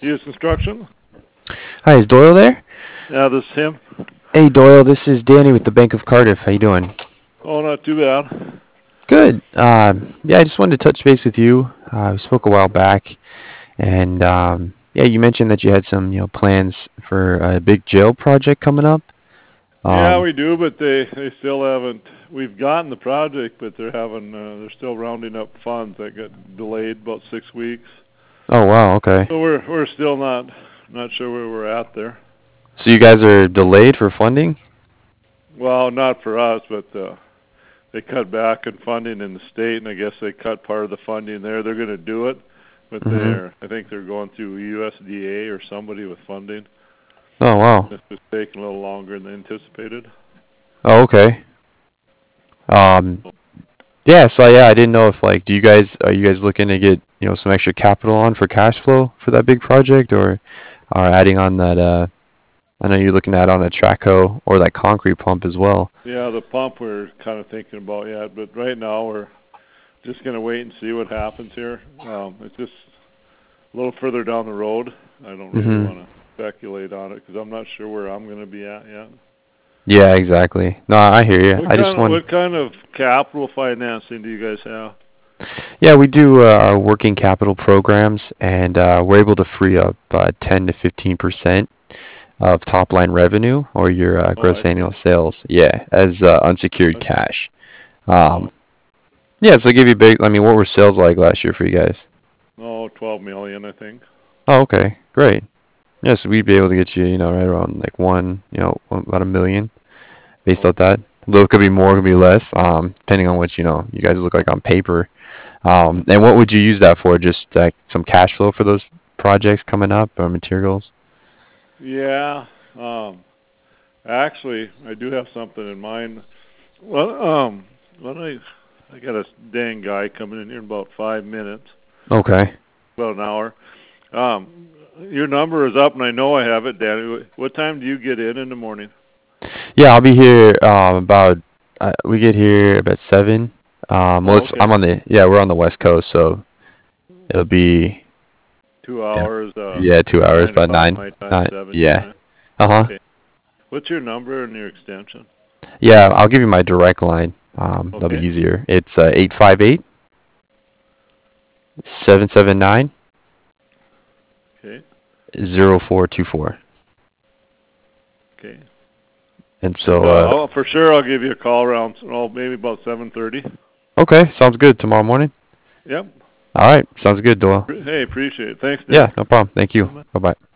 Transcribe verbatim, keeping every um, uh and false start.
Hughes Construction. Hi, is Doyle there? Yeah, this is him. Hey, Doyle, this is Danny with the Bank of Cardiff. How you doing? Oh, not too bad. Good. Um, yeah, I just wanted to touch base with you. Uh, we spoke a while back, and um, yeah, you mentioned that you had some, you know, plans for a big jail project coming up. Yeah, Um, we do, but they they still haven't. We've gotten the project, but they're having uh, they're still rounding up funds. That got delayed about six weeks. oh wow, okay. So we're we're still not not sure where we're at there. So you guys are delayed for funding? Well, not for us, but uh, they cut back in funding in the state, and I guess they cut part of the funding there. They're going to do it, but Mm-hmm. they're I think they're going through U S D A or somebody with funding. Oh wow. This is taking a little longer than anticipated. Oh okay. Um, yeah. So yeah, I didn't know if like, do you guys are you guys looking to get you know some extra capital on for cash flow for that big project, or are adding on that uh I know you're looking at on a Traco or that concrete pump as well. Yeah, the pump we're kind of thinking about yet, but right now we're just going to wait and see what happens here. Um, it's just a little further down the road. I don't really Hmm. want to speculate on it because I'm not sure where I'm going to be at yet. Yeah, exactly. No, I hear you. What I just kind of want. what kind of capital financing do you guys have? Yeah, we do uh, our working capital programs, and uh, we're able to free up uh, ten to fifteen percent of top line revenue or your uh, Oh, I gross annual see. sales. Yeah, as uh, unsecured Okay. cash. Um, Oh, yeah, so give you big. I mean, what were sales like last year for you guys? oh, twelve million, I think. Oh, okay, great. Yeah, so we'd be able to get you, you know, right around like one, you know, about a million based off Okay. that. A little could be more, could be less, um, depending on what you know you guys look like on paper. Um, and what would you use that for? Just like some cash flow for those projects coming up or materials? Yeah. Um, actually, I do have something in mind. Well, um, what I I got a dang guy coming in here in about five minutes, Okay. about an hour. Um, your number is up, and I know I have it, Danny. What time do you get in in the morning? Yeah, I'll be here um, about. Uh, we get here about seven. Um, well, Oh, it's, I'm okay. on the yeah, we're on the west coast, so it'll be Two yeah, hours, uh, yeah, two hours, nine about o'clock nine, my time, nine. seven your Yeah. time. Uh huh. Okay. What's your number and your extension? Yeah, I'll give you my direct line. Um, that'll be Okay. easier. It's uh, eight five eight seven seven nine Okay. zero four two four. Okay. And And so, uh, uh, I'll, for sure, I'll give you a call around, oh, maybe about seven thirty. okay, sounds good. Tomorrow morning. Yep. All right, sounds good, Doyle. Hey, appreciate it. Thanks, Yeah, Danny. no problem. Thank you. Bye bye.